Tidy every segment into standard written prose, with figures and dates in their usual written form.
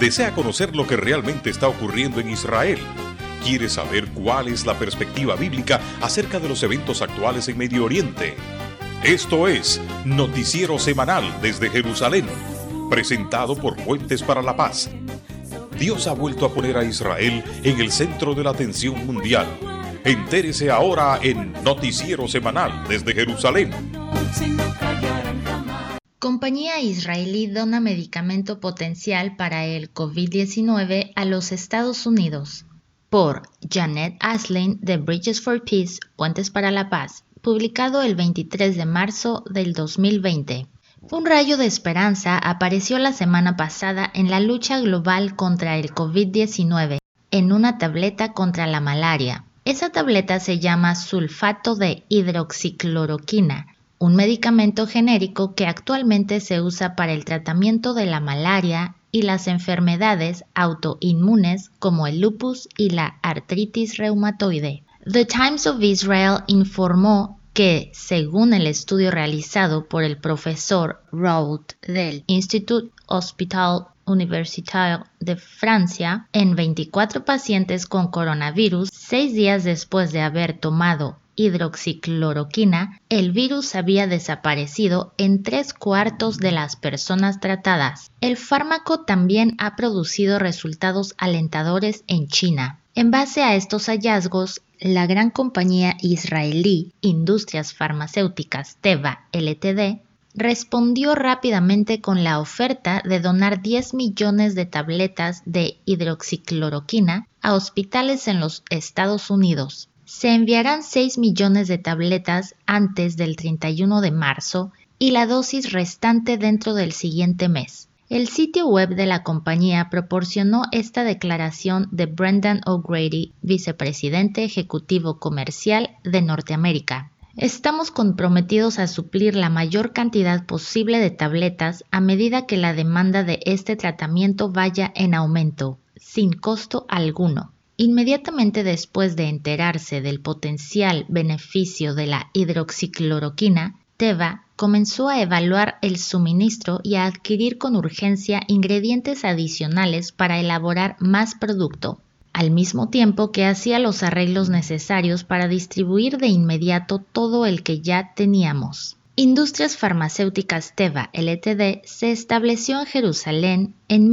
¿Desea conocer lo que realmente está ocurriendo en Israel? ¿Quiere saber cuál es la perspectiva bíblica acerca de los eventos actuales en Medio Oriente? Esto es Noticiero Semanal desde Jerusalén, presentado por Puentes para la Paz. Dios ha vuelto a poner a Israel en el centro de la atención mundial. Entérese ahora en Noticiero Semanal desde Jerusalén. Compañía israelí dona medicamento potencial para el COVID-19 a los Estados Unidos. Por Janet Aslin de Bridges for Peace, Puentes para la Paz, publicado el 23 de marzo del 2020. Un rayo de esperanza apareció la semana pasada en la lucha global contra el COVID-19 en una tableta contra la malaria. Esa tableta se llama sulfato de hidroxicloroquina, un medicamento genérico que actualmente se usa para el tratamiento de la malaria y las enfermedades autoinmunes como el lupus y la artritis reumatoide. The Times of Israel informó que, según el estudio realizado por el profesor Raoult del Institut Hospital Universitaire de Francia, en 24 pacientes con coronavirus, 6 días después de haber tomado hidroxicloroquina, el virus había desaparecido en 3/4 de las personas tratadas. El fármaco también ha producido resultados alentadores en China. En base a estos hallazgos, la gran compañía israelí Industrias Farmacéuticas Teva Ltd. Respondió rápidamente con la oferta de donar 10 millones de tabletas de hidroxicloroquina a hospitales en los Estados Unidos. Se enviarán 6 millones de tabletas antes del 31 de marzo y la dosis restante dentro del siguiente mes. El sitio web de la compañía proporcionó esta declaración de Brendan O'Grady, vicepresidente ejecutivo comercial de Norteamérica. Estamos comprometidos a suplir la mayor cantidad posible de tabletas a medida que la demanda de este tratamiento vaya en aumento, sin costo alguno. Inmediatamente después de enterarse del potencial beneficio de la hidroxicloroquina, Teva comenzó a evaluar el suministro y a adquirir con urgencia ingredientes adicionales para elaborar más producto, al mismo tiempo que hacía los arreglos necesarios para distribuir de inmediato todo el que ya teníamos. Industrias Farmacéuticas Teva Ltd. Se estableció en Jerusalén en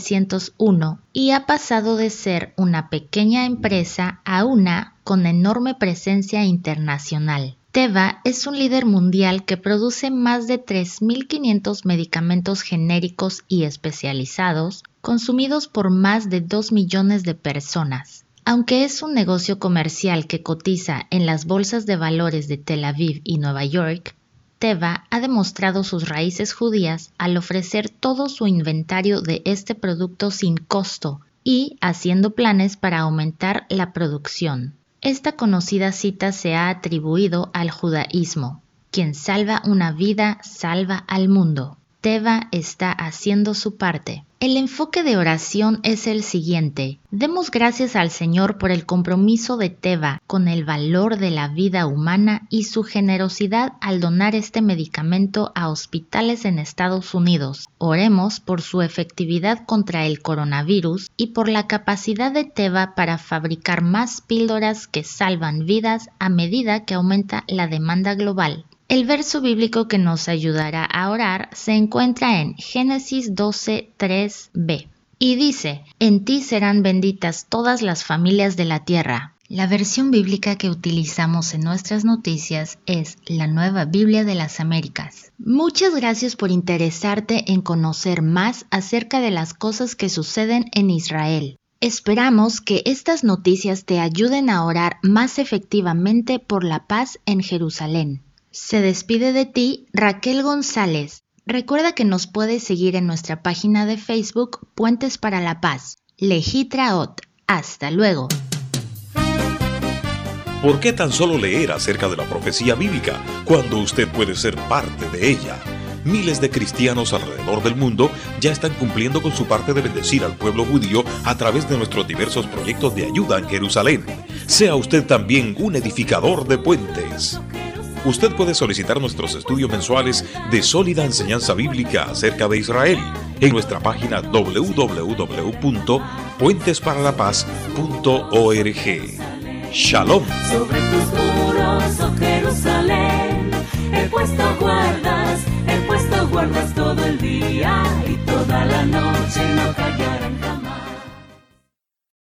1901 y ha pasado de ser una pequeña empresa a una con enorme presencia internacional. Teva es un líder mundial que produce más de 3.500 medicamentos genéricos y especializados, consumidos por más de 2 millones de personas. Aunque es un negocio comercial que cotiza en las bolsas de valores de Tel Aviv y Nueva York, Teva ha demostrado sus raíces judías al ofrecer todo su inventario de este producto sin costo y haciendo planes para aumentar la producción. Esta conocida cita se ha atribuido al judaísmo: quien salva una vida, salva al mundo. Teva está haciendo su parte. El enfoque de oración es el siguiente: demos gracias al Señor por el compromiso de Teva con el valor de la vida humana y su generosidad al donar este medicamento a hospitales en Estados Unidos. Oremos por su efectividad contra el coronavirus y por la capacidad de Teva para fabricar más píldoras que salvan vidas a medida que aumenta la demanda global. El verso bíblico que nos ayudará a orar se encuentra en Génesis 12:3b y dice: en ti serán benditas todas las familias de la tierra. La versión bíblica que utilizamos en nuestras noticias es la Nueva Biblia de las Américas. Muchas gracias por interesarte en conocer más acerca de las cosas que suceden en Israel. Esperamos que estas noticias te ayuden a orar más efectivamente por la paz en Jerusalén. Se despide de ti Raquel González. Recuerda que nos puedes seguir en nuestra página de Facebook Puentes para la Paz. Lehi Traot. Hasta luego. ¿Por qué tan solo leer acerca de la profecía bíblica cuando usted puede ser parte de ella? Miles de cristianos alrededor del mundo ya están cumpliendo con su parte de bendecir al pueblo judío a través de nuestros diversos proyectos de ayuda en Jerusalén. Sea usted también un edificador de puentes. Usted puede solicitar nuestros estudios mensuales de sólida enseñanza bíblica acerca de Israel en nuestra página www.puentesparalapaz.org. Shalom. Sobre tus muros, oh Jerusalén, he puesto guardas todo el día y toda la noche, no callarán jamás.